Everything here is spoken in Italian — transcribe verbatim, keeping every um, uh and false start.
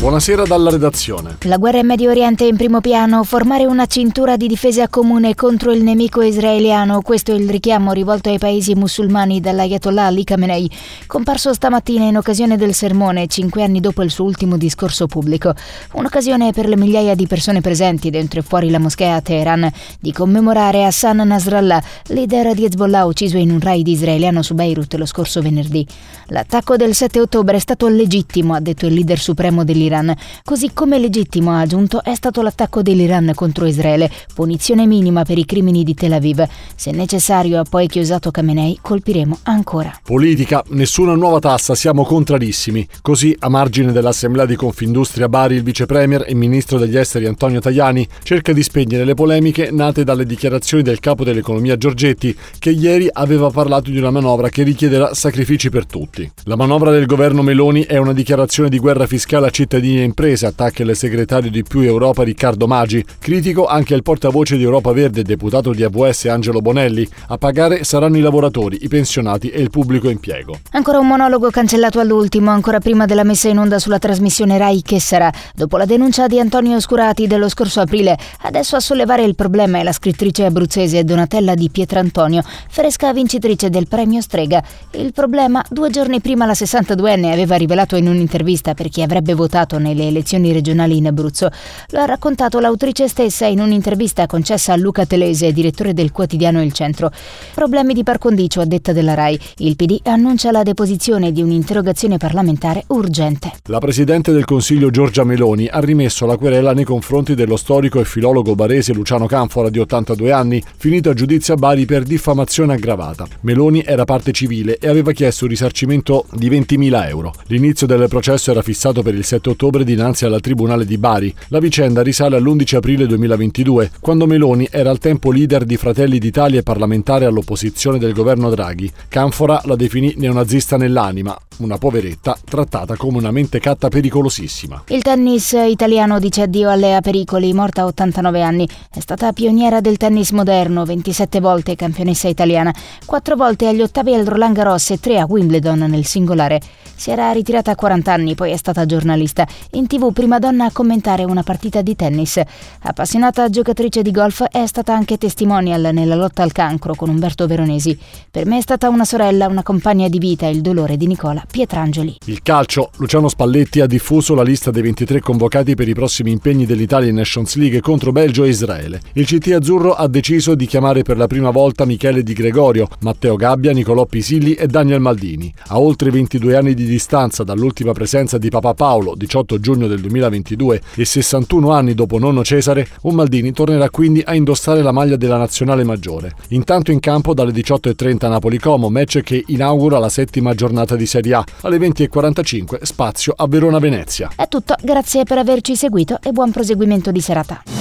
Buonasera dalla redazione. La guerra in Medio Oriente in primo piano, formare una cintura di difesa comune contro il nemico israeliano. Questo è il richiamo rivolto ai paesi musulmani dall'Ayatollah Ali Khamenei, comparso stamattina in occasione del sermone, cinque anni dopo il suo ultimo discorso pubblico. Un'occasione per le migliaia di persone presenti dentro e fuori la moschea a Teheran di commemorare Hassan Nasrallah, leader di Hezbollah ucciso in un raid israeliano su Beirut lo scorso venerdì. L'attacco del sette ottobre è stato legittimo, ha detto il leader supremo dell'Iran. Così come legittimo, ha aggiunto, è stato l'attacco dell'Iran contro Israele, punizione minima per i crimini di Tel Aviv. Se necessario, ha poi chiosato Khamenei, colpiremo ancora. Politica, nessuna nuova tassa, siamo contrarissimi. Così, a margine dell'Assemblea di Confindustria Bari, il vice premier e ministro degli esteri Antonio Tajani cerca di spegnere le polemiche nate dalle dichiarazioni del capo dell'economia Giorgetti, che ieri aveva parlato di una manovra che richiederà sacrifici per tutti. La manovra del governo Meloni è una dichiarazione di guerra fiscale a cittadini e imprese, attacca il segretario di Più Europa Riccardo Maggi, critico anche il portavoce di Europa Verde e deputato di A V S Angelo Bonelli. A pagare saranno i lavoratori, i pensionati e il pubblico impiego. Ancora un monologo cancellato all'ultimo, ancora prima della messa in onda sulla trasmissione Rai Che sarà. Dopo la denuncia di Antonio Oscurati dello scorso aprile, adesso a sollevare il problema è la scrittrice abruzzese Donatella Di Pietrantonio, fresca vincitrice del premio Strega. Il problema, due giorni prima la sessantaduenne aveva rivelato in un'intervista per chi avrebbe votato nelle elezioni regionali in Abruzzo. Lo ha raccontato l'autrice stessa in un'intervista concessa a Luca Telese, direttore del quotidiano Il Centro. Problemi di par condicio, a detta della Rai. Il P D annuncia la deposizione di un'interrogazione parlamentare urgente. La Presidente del Consiglio Giorgia Meloni ha rimesso la querela nei confronti dello storico e filologo barese Luciano Canfora, di ottantadue anni, finito a giudizio a Bari per diffamazione aggravata. Meloni era parte civile e aveva chiesto un risarcimento di ventimila euro. L'inizio del processo era fissato per il sette ottobre dinanzi alla Tribunale di Bari. La vicenda risale all'undici aprile duemilaventidue, quando Meloni era al tempo leader di Fratelli d'Italia e parlamentare all'opposizione del governo Draghi. Canfora la definì neonazista nell'anima, una poveretta trattata come una mentecatta pericolosissima. Il tennis italiano dice addio a Lea Pericoli, morta a ottantanove anni. È stata pioniera del tennis moderno, ventisette volte campionessa italiana, quattro volte agli ottavi al Roland Garros e tre a Wimbledon nel singolare. Si era ritirata a quaranta anni, poi è stata giornalista. In tivù prima donna a commentare una partita di tennis. Appassionata giocatrice di golf, è stata anche testimonial nella lotta al cancro con Umberto Veronesi. Per me è stata una sorella, una compagna di vita, il dolore di Nicola Pietrangeli. Il calcio. Luciano Spalletti ha diffuso la lista dei ventitré convocati per i prossimi impegni dell'Italia in Nations League contro Belgio e Israele. Il C T azzurro ha deciso di chiamare per la prima volta Michele Di Gregorio, Matteo Gabbia, Nicolò Pisilli e Daniel Maldini. A oltre ventidue anni di distanza dall'ultima presenza di Papa Paolo, diciotto giugno del duemilaventidue, e sessantuno anni dopo nonno Cesare, un Maldini tornerà quindi a indossare la maglia della nazionale maggiore. Intanto in campo dalle diciotto e trenta Napoli-Como, match che inaugura la settima giornata di Serie A. Alle venti e quarantacinque spazio a Verona-Venezia. È tutto, grazie per averci seguito e buon proseguimento di serata.